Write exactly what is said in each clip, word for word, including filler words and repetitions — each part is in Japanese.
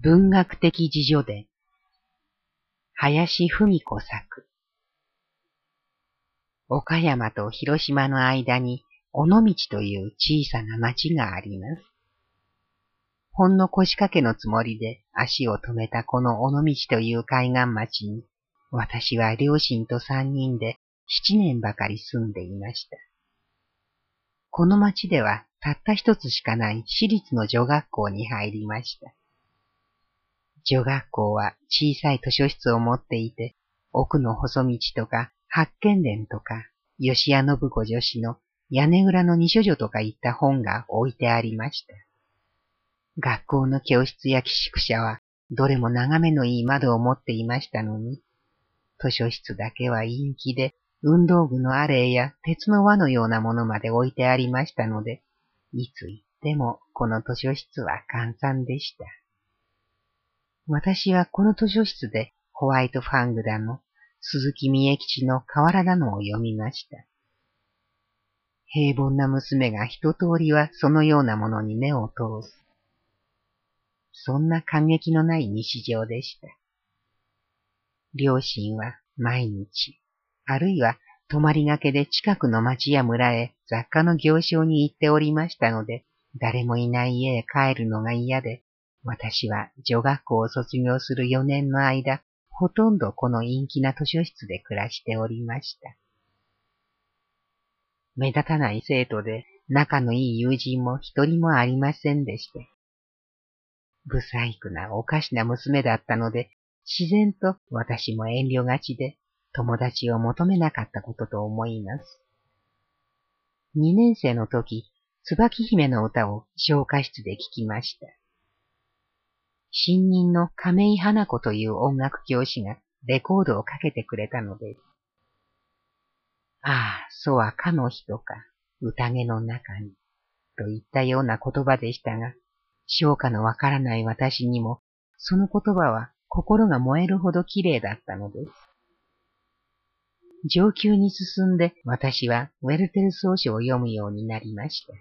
文学的自叙伝、林芙美子作。岡山と広島の間に尾道という小さな町があります。ほんの腰掛けのつもりで足を止めたこの尾道という海岸町に、私は両親と三人で七年ばかり住んでいました。この町ではたった一つしかない私立の女学校に入りました。女学校は小さい図書室を持っていて、奥の細道とか八犬伝とか吉谷信子女子の屋根裏の二書女とかいった本が置いてありました。学校の教室や寄宿舎はどれも眺めのいい窓を持っていましたのに、図書室だけは陰気で運動具のアレイや鉄の輪のようなものまで置いてありましたので、いつ行ってもこの図書室は閑散でした。私はこの図書室でホワイトファングだの鈴木三重吉の河原だのを読みました。平凡な娘が一通りはそのようなものに目を通す。そんな感激のない日常でした。両親は毎日、あるいは泊まりがけで近くの町や村へ雑貨の行商に行っておりましたので、誰もいない家へ帰るのが嫌で、私は女学校を卒業するよねんの間、ほとんどこの陰気な図書室で暮らしておりました。目立たない生徒で仲のいい友人も一人もありませんでして。不細工なおかしな娘だったので、自然と私も遠慮がちで友達を求めなかったことと思います。二年生の時、椿姫の歌を唱歌室で聴きました。新任の亀井花子という音楽教師がレコードをかけてくれたのです。ああ、そうはかの人か、宴の中に、といったような言葉でしたが、唱歌のわからない私にも、その言葉は心が燃えるほど綺麗だったのです。上級に進んで私はウェルテル草書を読むようになりました。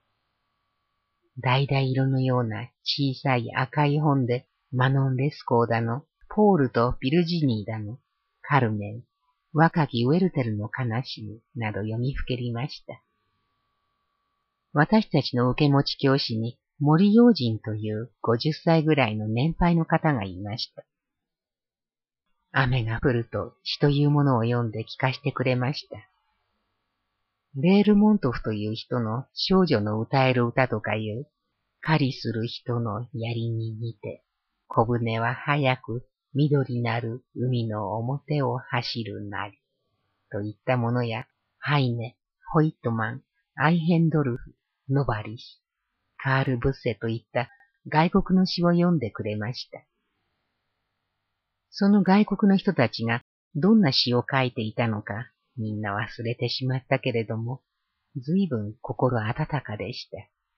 橙色のような小さい赤い本で、マノン・レスコーだの、ポールとビルジニーだの、カルメン、若きウェルテルの悲しみなど読みふけりました。私たちの受け持ち教師に森陽人というごじゅっさいぐらいの年配の方がいました。雨が降ると詩というものを読んで聞かせてくれました。レールモントフという人の少女の歌える歌とかいう、狩りする人の槍に似て、小舟は早く緑なる海の表を走るなり、といったものや、ハイネ、ホイットマン、アイヘンドルフ、ノバリシ、カール・ブッセといった外国の詩を読んでくれました。その外国の人たちがどんな詩を書いていたのか、みんな忘れてしまったけれども、ずいぶん心温かでした。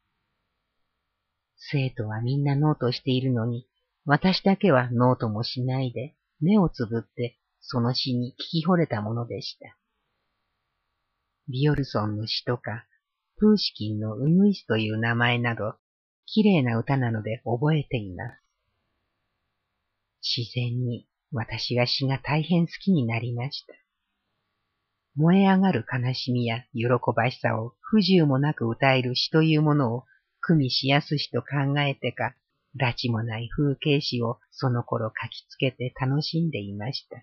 生徒はみんなノートしているのに、私だけはノートもしないで、目をつぶってその詩に聞き惚れたものでした。ビオルソンの詩とか、プーシキンのウグイスという名前など、綺麗な歌なので覚えています。自然に私は詩が大変好きになりました。燃え上がる悲しみや喜ばしさを不自由もなく歌える詩というものを組みしやすしと考えてか、拉致もない風景詩をその頃書きつけて楽しんでいました。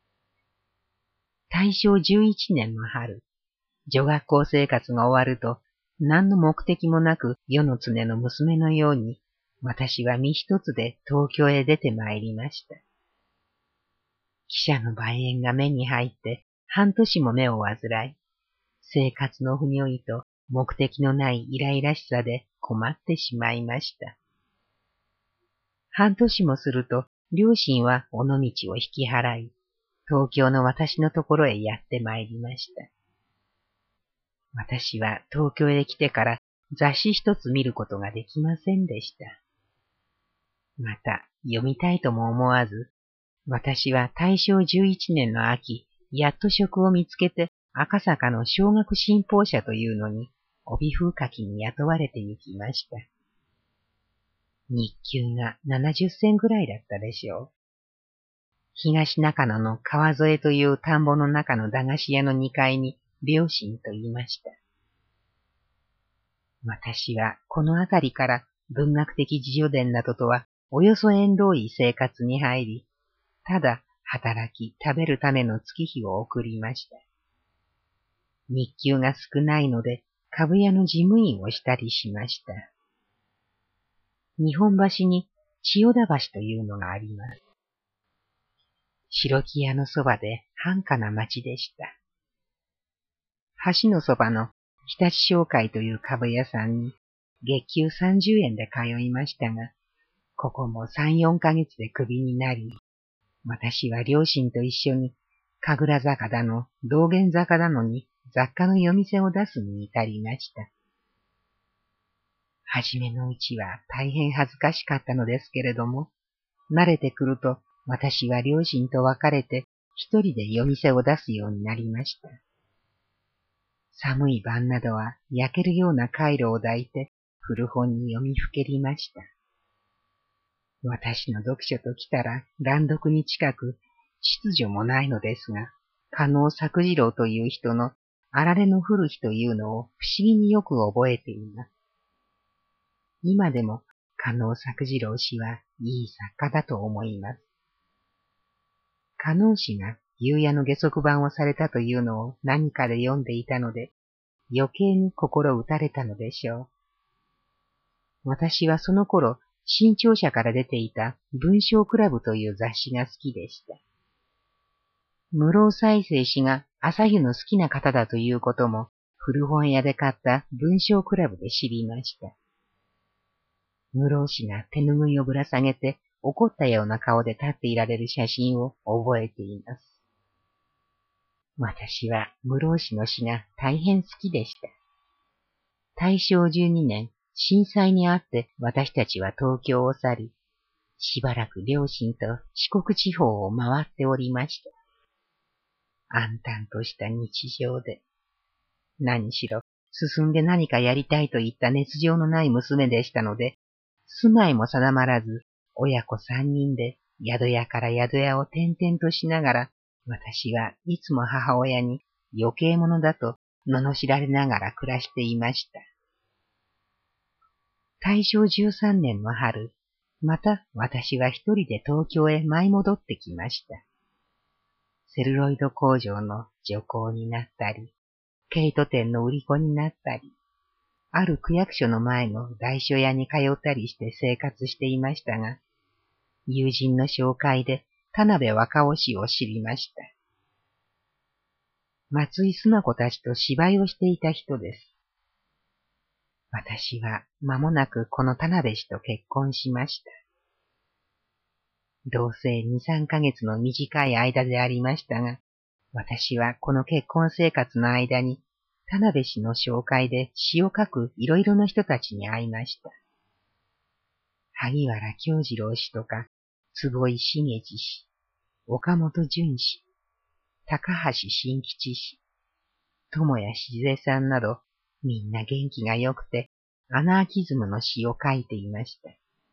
大正じゅういちねんの春、女学校生活が終わると、何の目的もなく世の常の娘のように、私は身一つで東京へ出て参りました。汽車の梅園が目に入って、半年も目を患い、生活の不如意と目的のないイライラしさで困ってしまいました。半年もすると、両親は尾道を引き払い、東京の私のところへやって参りました。私は東京へ来てから雑誌一つ見ることができませんでした。また、読みたいとも思わず、私は大正じゅういちねんの秋、やっと職を見つけて赤坂の小学新報社というのに、帯風書きに雇われて行きました。 日給がななじゅっせんぐらいだったでしょう。東中野の川添という田んぼの中の駄菓子屋のにかいに両親と言いました。私はこのあたりから文学的自叙伝などとはおよそ縁遠い生活に入り、ただ働き食べるための月日を送りました。日給が少ないので株屋の事務員をしたりしました。日本橋に千代田橋というのがあります。白木屋のそばで繁華な町でした。橋のそばの日立商会という株屋さんに月給さんじゅうえんで通いましたが、ここもさん、よんかげつでクビになり、私は両親と一緒に神楽坂だの道玄坂だのに雑貨の夜店を出すに至りました。はじめのうちは大変恥ずかしかったのですけれども、慣れてくると私は両親と別れて一人で夜店を出すようになりました。寒い晩などは焼けるようなカイロを抱いて古本に読みふけりました。私の読書ときたら乱読に近く秩序もないのですが、加納作次郎という人のあられの降る日というのを不思議によく覚えています。今でも加納作次郎氏はいい作家だと思います。加納氏が夕夜の下足版をされたというのを何かで読んでいたので、余計に心打たれたのでしょう。私はその頃、新潮社から出ていた文章クラブという雑誌が好きでした。室尾再生氏が朝湯の好きな方だということも、古本屋で買った文章クラブで知りました。室尾氏が手ぬぐいをぶら下げて怒ったような顔で立っていられる写真を覚えています。私は室尾氏の詩が大変好きでした。大正じゅうにねん、震災にあって私たちは東京を去り、しばらく両親と四国地方を回っておりました。暗淡とした日常で、何しろ進んで何かやりたいといった熱情のない娘でしたので、住まいも定まらず、親子三人で宿屋から宿屋を転々としながら、私はいつも母親に余計者だと罵られながら暮らしていました。大正じゅうさんねんの春、また私は一人で東京へ舞い戻ってきました。セルロイド工場の女工になったり、毛糸店の売り子になったり、ある区役所の前の大書屋に通ったりして生活していましたが、友人の紹介で田辺若尾氏を知りました。松井須磨子たちと芝居をしていた人です。私は間もなくこの田辺氏と結婚しました。同棲に、さんかげつの短い間でありましたが、私はこの結婚生活の間に田辺氏の紹介で詩を書くいろいろな人たちに会いました。萩原京次郎氏とか、坪井茂次氏、岡本淳氏、高橋新吉氏、友谷静江さんなど、みんな元気が良くて、アナーキズムの詩を書いていました。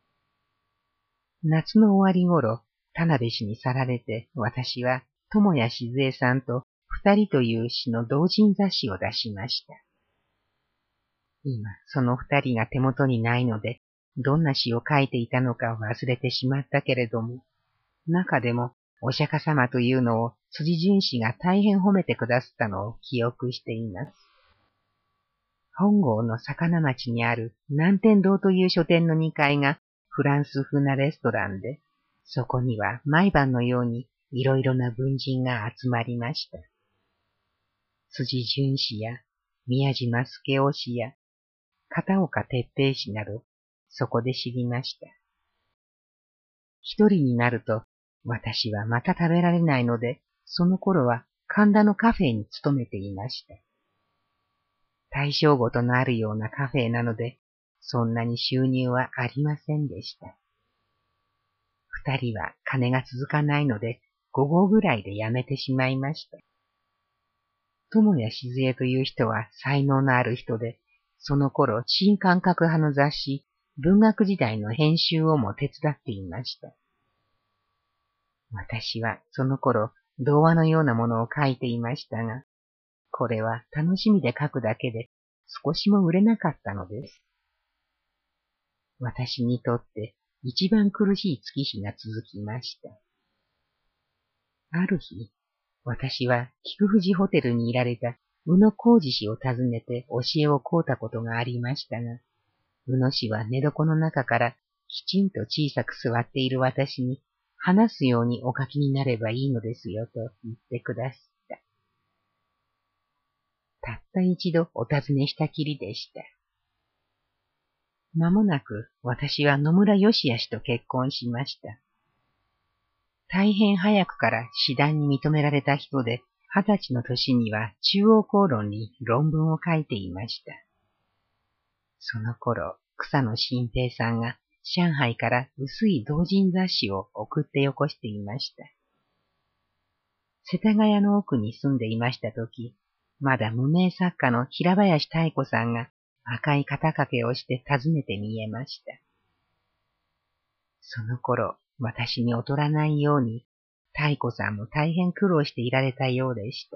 夏の終わり頃、田辺氏に去られて、私は友谷静江さんと二人という詩の同人雑誌を出しました。今、その二人が手元にないので、どんな詩を書いていたのか忘れてしまったけれども、中でも、お釈迦様というのを辻淳氏が大変褒めてくださったのを記憶しています。本郷の魚町にある南天堂という書店のにかいがフランス風なレストランで、そこには毎晩のようにいろいろな文人が集まりました。辻淳氏や宮島助雄氏や片岡哲平氏など、そこで知りました。一人になると、私はまた食べられないので、その頃は神田のカフェに勤めていました。大正ごとのあるようなカフェなので、そんなに収入はありませんでした。二人は金が続かないので、午後ぐらいで辞めてしまいました。友谷静江という人は才能のある人で、その頃新感覚派の雑誌、 文学時代の編集をも手伝っていました。私はその頃、童話のようなものを書いていましたが、これは楽しみで書くだけで少しも売れなかったのです。私にとって一番苦しい月日が続きました。ある日、私は菊藤ホテルにいられた宇野浩二氏を訪ねて教えを請うたことがありましたが、宇野氏は寝床の中からきちんと小さく座っている私に話すようにお書きになればいいのですよと言ってくださった。たった一度お尋ねしたきりでした。間もなく私は野村義也氏と結婚しました。大変早くから師団に認められた人で、二十歳の年には中央公論に論文を書いていました。その頃、草野新平さんが上海から薄い同人雑誌を送ってよこしていました。世田谷の奥に住んでいましたとき、まだ無名作家の平林妙子さんが赤い肩掛けをして訪ねて見えました。その頃、私に劣らないように、妙子さんも大変苦労していられたようでした。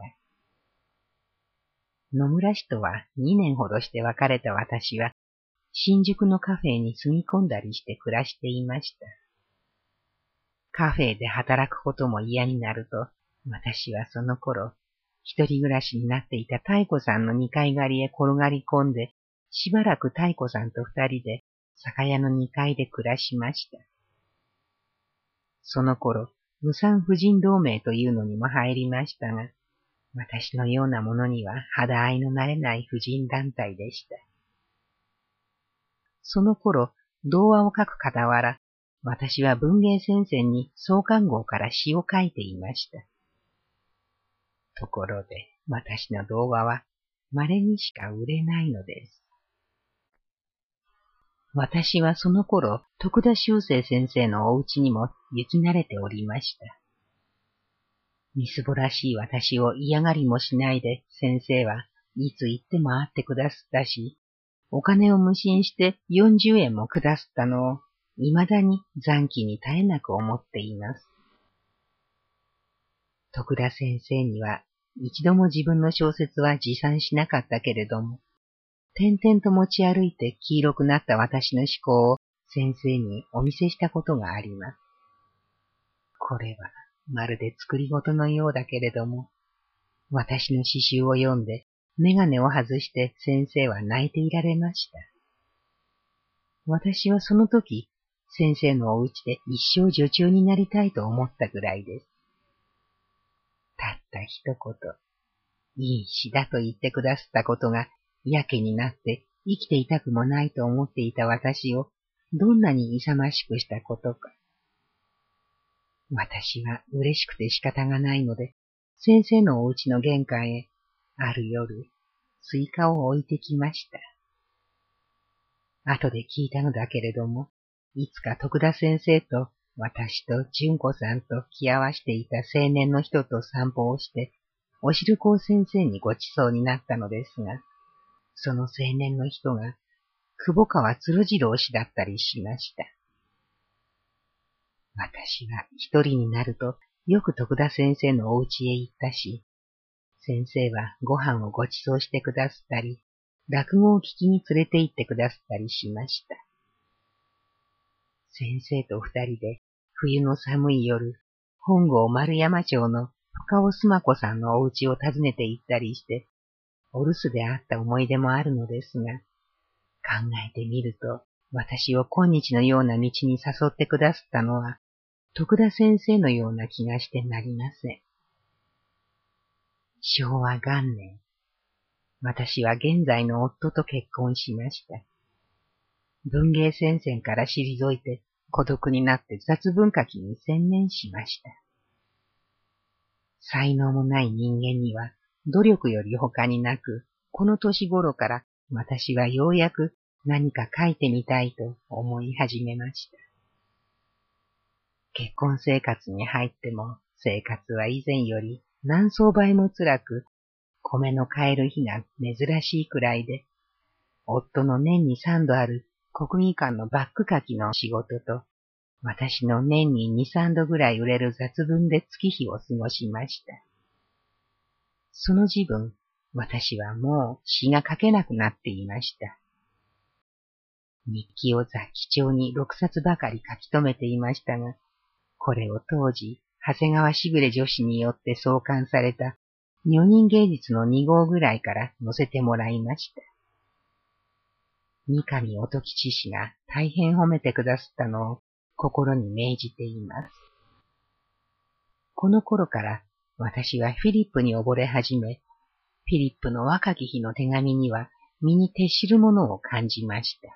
野村氏とはにねんほどして別れた私は、新宿のカフェに住み込んだりして暮らしていました。カフェで働くことも嫌になると、私はその頃、一人暮らしになっていた妙子さんの二階狩りへ転がり込んで、しばらく妙子さんと二人で酒屋の二階で暮らしました。その頃、無産婦人同盟というのにも入りましたが、私のようなものには肌合いの慣れない婦人団体でした。その頃、童話を書く傍ら、私は文芸戦線に創刊号から詩を書いていました。ところで、私の童話は稀にしか売れないのです。私はその頃、徳田修正先生のお家にも行き慣れておりました。みすぼらしい私を嫌がりもしないで先生はいつ行っても会ってくだすったし、お金を無心してよんじゅうえんもくだすったのを未だに残機に絶えなく思っています。徳田先生には一度も自分の小説は持参しなかったけれども、点々と持ち歩いて黄色くなった私の思考を先生にお見せしたことがあります。これはまるで作り事のようだけれども、私の詩集を読んでメガネを外して先生は泣いていられました。私はその時、先生のお家で一生女中になりたいと思ったぐらいです。たった一言、いい詩だと言ってくださったことが、やけになって生きていたくもないと思っていた私をどんなに勇ましくしたことか。私は嬉しくて仕方がないので、先生のお家の玄関へある夜、スイカを置いてきました。後で聞いたのだけれども、いつか徳田先生と私と純子さんと気合わしていた青年の人と散歩をして、お汁粉先生にごちそうになったのですが、その青年の人が、久保川鶴次郎氏だったりしました。私は一人になると、よく徳田先生のお家へ行ったし、先生はご飯をごちそうしてくだすったり、落語を聞きに連れて行ってくだすったりしました。先生と二人で、冬の寒い夜、本郷丸山町の深尾須磨子さんのお家を訪ねて行ったりして、お留守であった思い出もあるのですが、考えてみると、私を今日のような道に誘ってくださったのは、徳田先生のような気がしてなりません。昭和元年、私は現在の夫と結婚しました。文芸戦線から退いて、孤独になって雑文書きに専念しました。才能もない人間には、努力より他になく、この年頃から私はようやく何か書いてみたいと思い始めました。結婚生活に入っても生活は以前より何層倍も辛く、米の買える日が珍しいくらいで、夫の年に三度ある国技館のバック書きの仕事と、私の年にに、さんどぐらい売れる雑文で月日を過ごしました。その時分、私はもう詩が書けなくなっていました。日記を雑記帳にろくさつばかり書き留めていましたが、これを当時、長谷川しぐれ女子によって創刊された女人芸術のに号ぐらいから載せてもらいました。三上音吉氏が大変褒めてくださったのを心に銘じています。この頃から私はフィリップに溺れ始め、フィリップの若き日の手紙には身に徹しるものを感じました。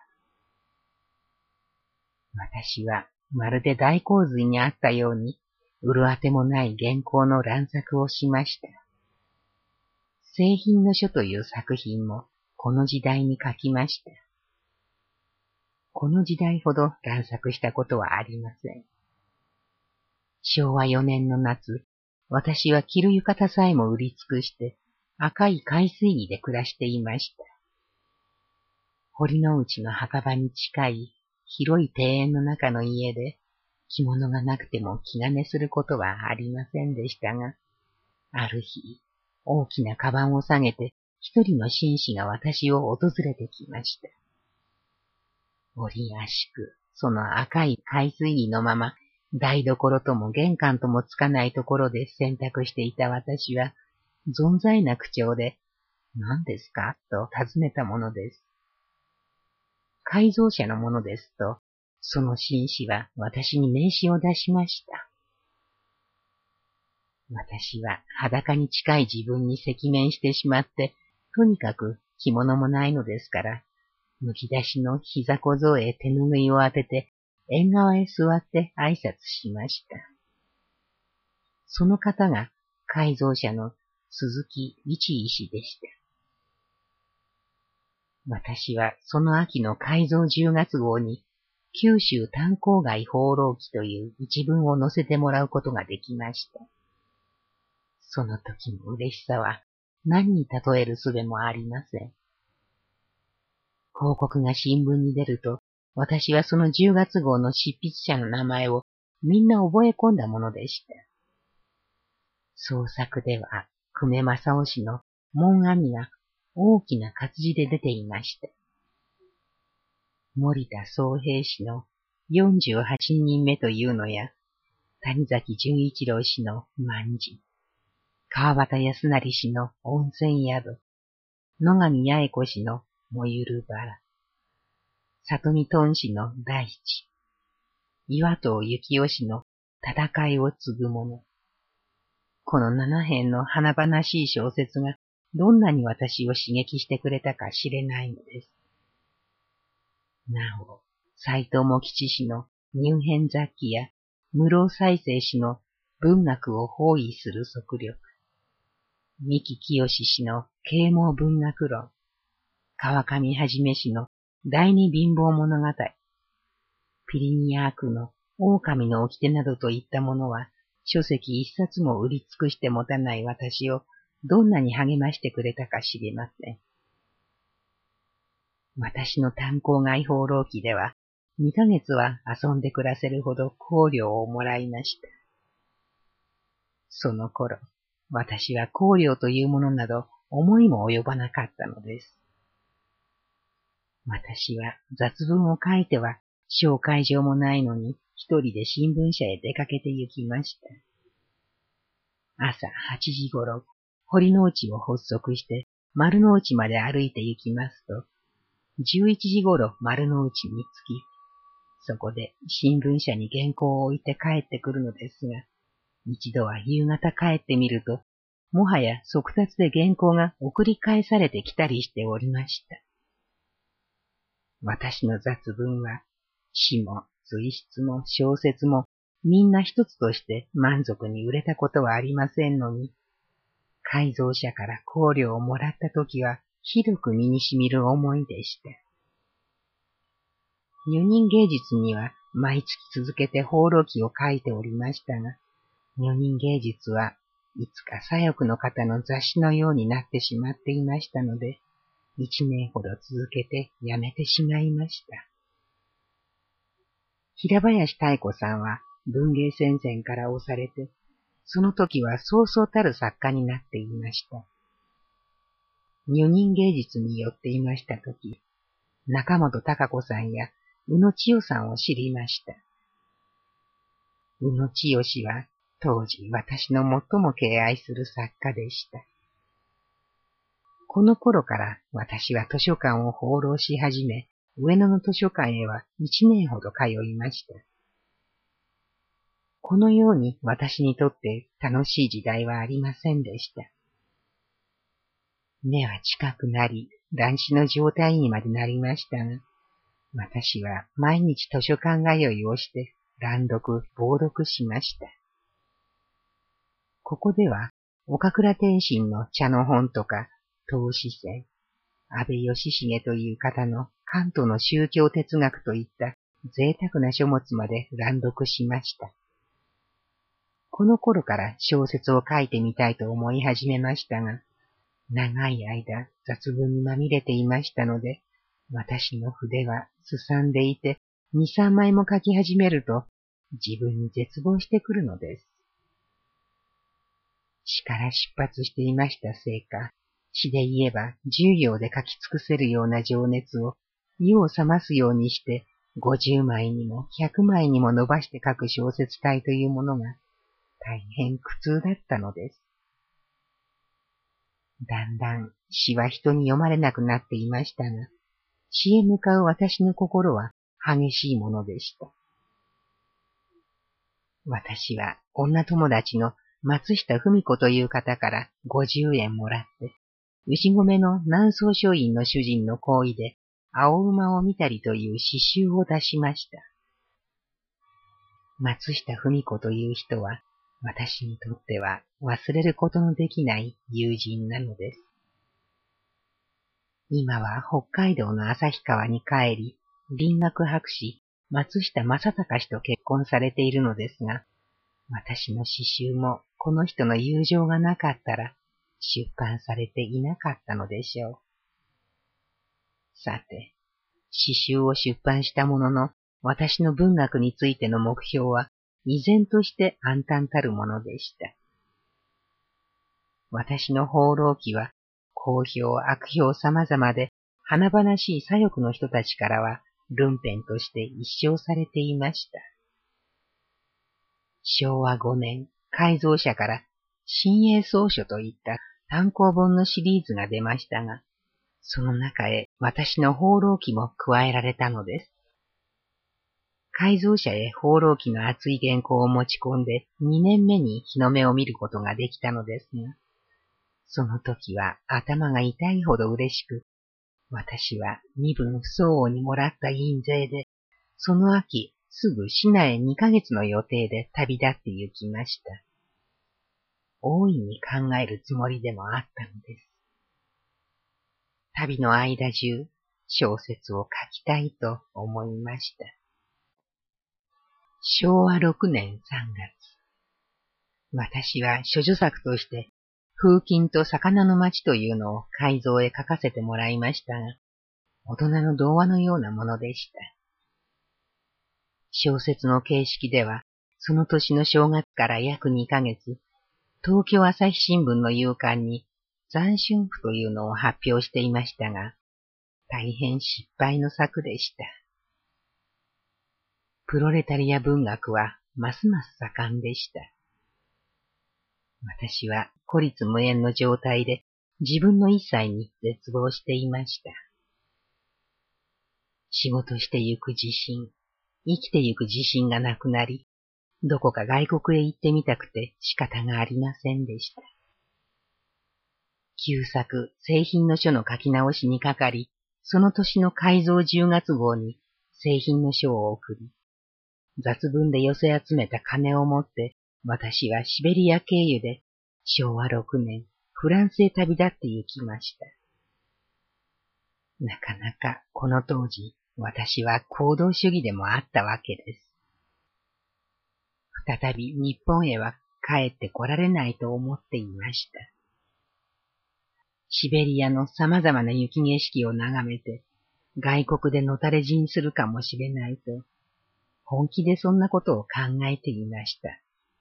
私はまるで大洪水にあったように、うるあてもない原稿の乱作をしました。製品の書という作品もこの時代に書きました。この時代ほど乱作したことはありません。しょうわよねんの夏、私は着る浴衣さえも売り尽くして赤い海水着で暮らしていました。堀之内の墓場に近い広い庭園の中の家で着物がなくても気兼ねすることはありませんでしたが、ある日、大きなカバンを下げて一人の紳士が私を訪れてきました。折やしく、その赤い海水着のまま、台所とも玄関ともつかないところで洗濯していた私は、存在な口調で、何ですかと尋ねたものです。改造車のものですと、その紳士は私に名刺を出しました。私は裸に近い自分に赤面してしまって、とにかく着物もないのですから、むき出しの膝小僧へ手ぬぐいを当てて、縁側へ座って挨拶しました。その方が改造者の鈴木一医師でした。私はその秋の改造じゅうがつ号に、九州炭鉱街放浪記という一文を載せてもらうことができました。その時の嬉しさは何に例える術もありません。広告が新聞に出ると、私はそのじゅうがつ号の執筆者の名前をみんな覚え込んだものでした。創作では、久米正雄氏の門阿弥が大きな活字で出ていました。森田宗平氏のよんじゅうはちにんめというのや、谷崎潤一郎氏の万事、川端康成氏の温泉宿、野上八重子氏の燃ゆるバラ、里見頓氏の大地、岩藤幸雄氏の戦いを継ぐもの。この七編の華々しい小説がどんなに私を刺激してくれたか知れないのです。なお、斎藤茂吉氏の入編雑記や室生犀星氏の文学を包囲する速力、三木清氏の啓蒙文学論、川上はじめ氏の第二貧乏物語、ピリニアークの狼の掟などといったものは、書籍一冊も売り尽くして持たない私をどんなに励ましてくれたか知りません。私の炭鉱街放浪記では、二ヶ月は遊んで暮らせるほど香料をもらいました。その頃、私は香料というものなど思いも及ばなかったのです。私は雑文を書いては紹介状もないのに一人で新聞社へ出かけて行きました。朝はちじごろ、堀之内を発足して丸の内まで歩いて行きますと、じゅういちじごろ丸の内に着き、そこで新聞社に原稿を置いて帰ってくるのですが、一度は夕方帰ってみると、もはや速達で原稿が送り返されてきたりしておりました。私の雑文は、詩も随筆も小説もみんな一つとして満足に売れたことはありませんのに、改造者から香料をもらったときはひどく身にしみる思いでした。女人芸術には毎月続けて放浪記を書いておりましたが、女人芸術はいつか左翼の方の雑誌のようになってしまっていましたので、一年ほど続けてやめてしまいました。 平林妙子さんは文芸戦線から押されて、その時はそうそうたる作家になっていました。女人芸術によっていました時、中本孝子さんや宇野千代さんを知りました。宇野千代氏は当時私の最も敬愛する作家でした。この頃から私は図書館を放浪し始め、上野の図書館へは一年ほど通いました。このように私にとって楽しい時代はありませんでした。目は近くなり、乱視の状態にまでなりましたが、私は毎日図書館通いをして乱読、傍読しました。ここでは、岡倉天心の茶の本とか、東子線、安倍義重という方の関東の宗教哲学といった贅沢な書物まで乱読しました。この頃から小説を書いてみたいと思い始めましたが、長い間雑文にまみれていましたので、私の筆はすさんでいて、二三枚も書き始めると、自分に絶望してくるのです。詩から出発していましたせいか、詩で言えば十行で書き尽くせるような情熱を湯を冷ますようにして五十枚にも百枚にも伸ばして書く小説体というものが大変苦痛だったのです。だんだん詩は人に読まれなくなっていましたが、詩へ向かう私の心は激しいものでした。私は女友達の松下文子という方からごじゅうえんもらって、牛込の南総書院の主人の好意で、青馬を見たりという詩集を出しました。松下文子という人は、私にとっては忘れることのできない友人なのです。今は北海道の旭川に帰り、林学博士、松下正隆氏と結婚されているのですが、私の詩集もこの人の友情がなかったら出版されていなかったのでしょう。さて、詩集を出版したものの、私の文学についての目標は依然として暗淡たるものでした。私の放浪記は好評悪評様々で、華々しい左翼の人たちからは論編として一唱されていました。しょうわごねん、改造社から新英草書といった単行本のシリーズが出ましたが、その中へ私の放浪記も加えられたのです。改造社へ放浪記の厚い原稿を持ち込んでにねんめに日の目を見ることができたのですが、その時は頭が痛いほど嬉しく、私は身分不相応にもらった印税で、その秋すぐ市内へにかげつの予定で旅立って行きました。大いに考えるつもりでもあったのです。旅の間中、小説を書きたいと思いました。しょうわろくねんさんがつ、私は処女作として、風琴と魚の町というのを改造へ書かせてもらいましたが、大人の童話のようなものでした。小説の形式では、その年の正月から約にかげつ、東京朝日新聞の夕刊に斬春譜というのを発表していましたが、大変失敗の作でした。プロレタリア文学はますます盛んでした。私は孤立無縁の状態で自分の一切に絶望していました。仕事してゆく自信、生きてゆく自信がなくなり、どこか外国へ行ってみたくて仕方がありませんでした。旧作、製品の書の書き直しにかかり、その年の改造じゅうがつ号に製品の書を送り、雑文で寄せ集めた金を持って、私はシベリア経由でしょうわろくねん、フランスへ旅立って行きました。なかなかこの当時、私は行動主義でもあったわけです。再び日本へは帰ってこられないと思っていました。シベリアの様々な雪景色を眺めて、外国でのたれ死にするかもしれないと、 本気でそんなことを考えていました。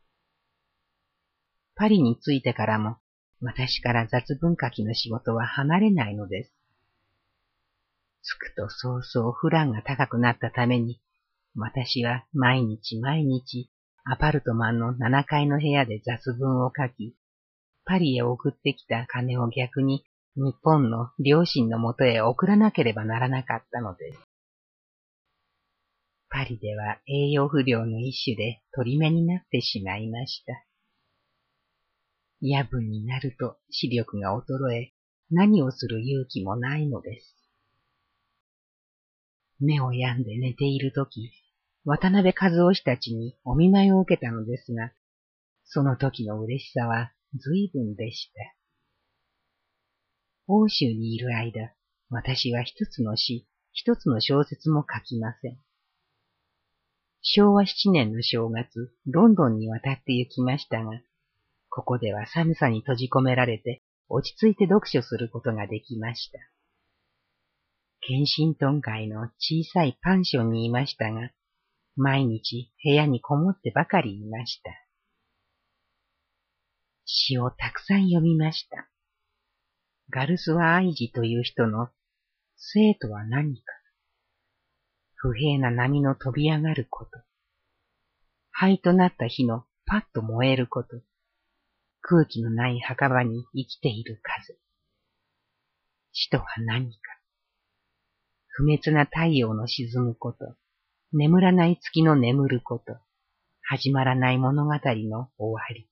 パリに着いてからも、私から雑文書きの仕事は離れないのです。着くと早々フランが高くなったために、私は毎日毎日アパルトマンのななかいの部屋で雑文を書き、パリへ送ってきた金を逆に日本の両親のもとへ送らなければならなかったのです。パリでは栄養不良の一種で取り目になってしまいました。夜分になると視力が衰え、何をする勇気もないのです。目を病んで寝ているとき、渡辺和夫氏たちにお見舞いを受けたのですが、その時の嬉しさは随分でした。欧州にいる間、私は一つの詩、一つの小説も書きません。しょうわしちねんの正月、ロンドンに渡って行きましたが、ここでは寒さに閉じ込められて、落ち着いて読書することができました。ケンシントン街の小さいパンションにいましたが、毎日部屋にこもってばかりいました。詩をたくさん読みました。ガルスワ・アイジという人の生とは何か、不平な波の飛び上がること、灰となった火のパッと燃えること、空気のない墓場に生きている風。死とは何か、不滅な太陽の沈むこと、眠らない月の眠ること、始まらない物語の終わり。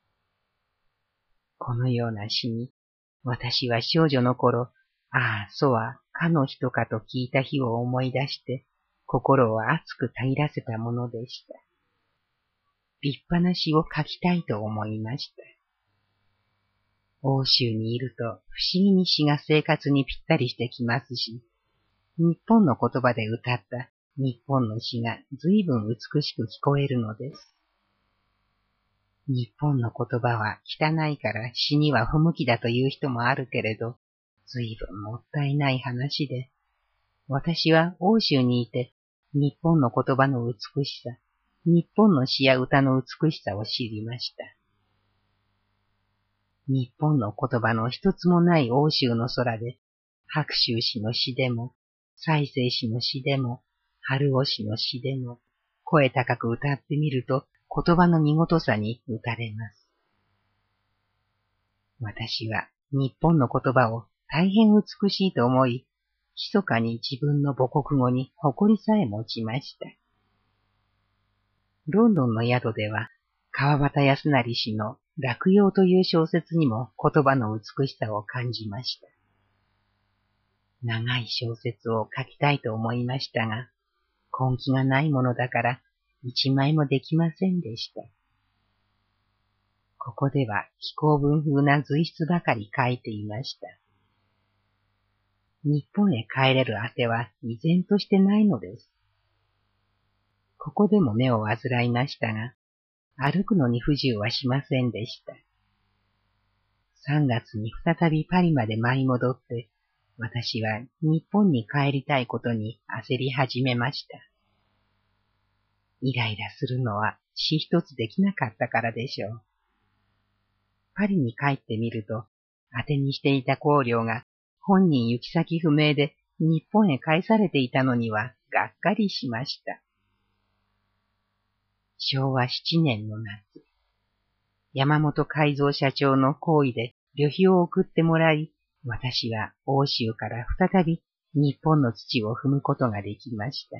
このような詩に、私は少女の頃、ああ、そうは、かの人かと聞いた日を思い出して、心を熱くたぎらせたものでした。立派な詩を書きたいと思いました。欧州にいると不思議に詩が生活にぴったりしてきますし、日本の言葉で歌った日本の詩が随分美しく聞こえるのです。日本の言葉は汚いから詩には不向きだという人もあるけれど、随分もったいない話で、私は欧州にいて日本の言葉の美しさ、日本の詩や歌の美しさを知りました。日本の言葉の一つもない欧州の空で、白秋氏の詩でも、西西氏の詩でも、春尾氏の詩でも、声高く歌ってみると言葉の見事さに打たれます。私は日本の言葉を大変美しいと思い、密かに自分の母国語に誇りさえ持ちました。ロンドンの宿では、川端康成氏の落葉という小説にも言葉の美しさを感じました。長い小説を書きたいと思いましたが、根気がないものだから一枚もできませんでした。ここでは紀行文風な随筆ばかり書いていました。日本へ帰れるあては依然としてないのです。ここでも目を患いましたが、歩くのに不自由はしませんでした。さんがつに再びパリまで舞い戻って、私は日本に帰りたいことに焦り始めました。イライラするのは詩一つできなかったからでしょう。パリに帰ってみると、当てにしていた香料が本人行き先不明で日本へ帰されていたのにはがっかりしました。しょうわしちねんの夏、山本海蔵社長の好意で旅費を送ってもらい、私は欧州から再び日本の土を踏むことができました。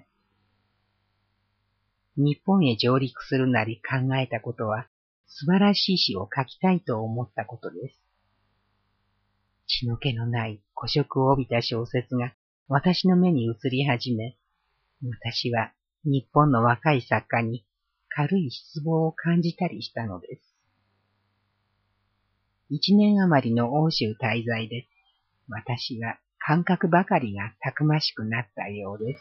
日本へ上陸するなり考えたことは、素晴らしい詩を書きたいと思ったことです。血の気のない古色を帯びた小説が私の目に映り始め、私は日本の若い作家に軽い失望を感じたりしたのです。一年余りの欧州滞在で、私は感覚ばかりがたくましくなったようです。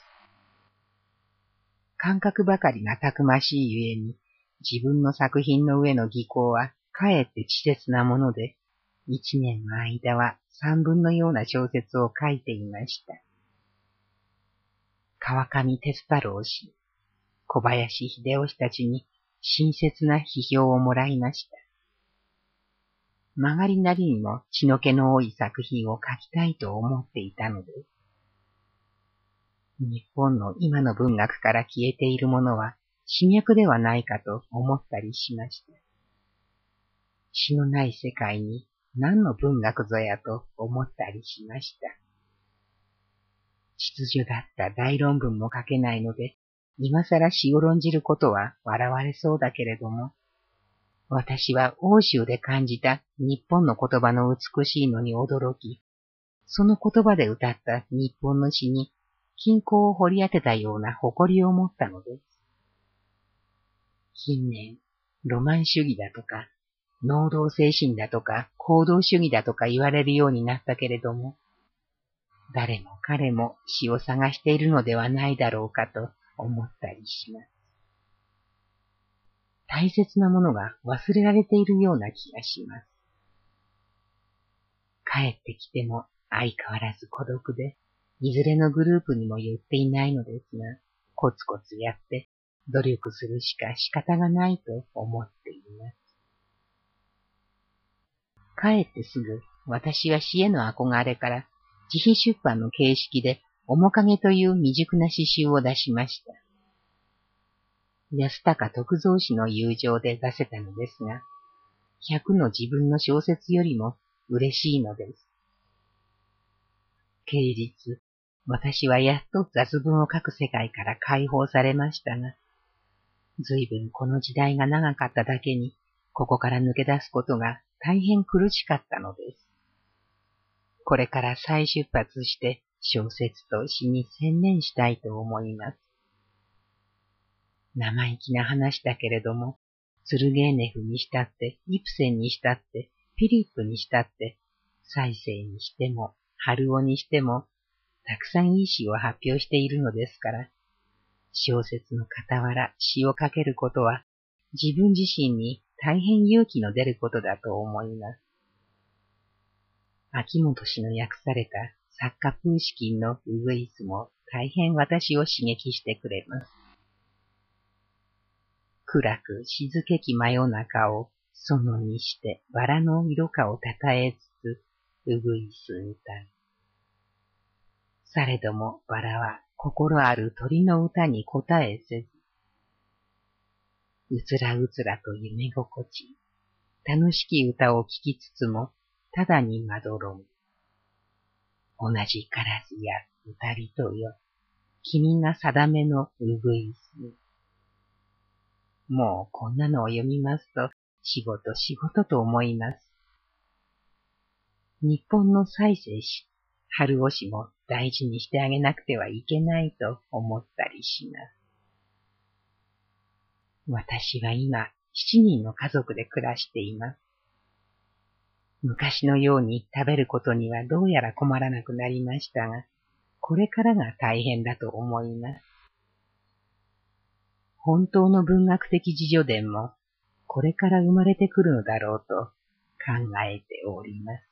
感覚ばかりがたくましいゆえに、自分の作品の上の技巧はかえって稚拙なもので、一年の間は三分のような小説を書いていました。川上哲太郎氏、 小林秀夫たちに親切な批評をもらいました。曲がりなりにも血の気の多い作品を書きたいと思っていたのです。日本の今の文学から消えているものは死脈ではないかと思ったりしました。死のない世界に何の文学ぞやと思ったりしました。秩序だった大論文も書けないので、今更詩を論じることは笑われそうだけれども、私は欧州で感じた日本の言葉の美しいのに驚き、その言葉で歌った日本の詩に均衡を掘り当てたような誇りを持ったのです。近年、ロマン主義だとか、能動精神だとか、行動主義だとか言われるようになったけれども、誰も彼も詩を探しているのではないだろうかと思ったりします。大切なものが忘れられているような気がします。帰ってきても相変わらず孤独で、いずれのグループにも寄っていないのですが、コツコツやって努力するしか仕方がないと思っています。帰ってすぐ、私は詩への憧れから、自費出版の形式で、面影という未熟な詩集を出しました。安高徳蔵氏の友情で出せたのですが、百の自分の小説よりも嬉しいのです。啓実、私はやっと雑文を書く世界から解放されましたが、随分この時代が長かっただけに、ここから抜け出すことが大変苦しかったのです。これから再出発して小説と詩に専念したいと思います。生意気な話だけれども、ツルゲーネフにしたって、イプセンにしたって、フィリップにしたって、再生にしても、春尾にしても、たくさんいい詩を発表しているのですから、小説の傍ら詩を書けることは、自分自身に大変勇気の出ることだと思います。秋元氏の訳された作家プーシキンのウグイスも大変私を刺激してくれます。暗く静けき真夜中を園にしてバラの色香をたたえつつ、うぐいす歌う。されどもバラは心ある鳥の歌に応えせず、うつらうつらと夢心地、楽しき歌を聴きつつも、ただにまどろむ。同じからずや歌人よ、君が定めのうぐいす。もうこんなのを読みますと、仕事仕事と思います。日本の再生詩、春尾氏も大事にしてあげなくてはいけないと思ったりします。私は今、七人の家族で暮らしています。昔のように食べることにはどうやら困らなくなりましたが、これからが大変だと思います。本当の文学的自叙伝も、これから生まれてくるのだろうと考えております。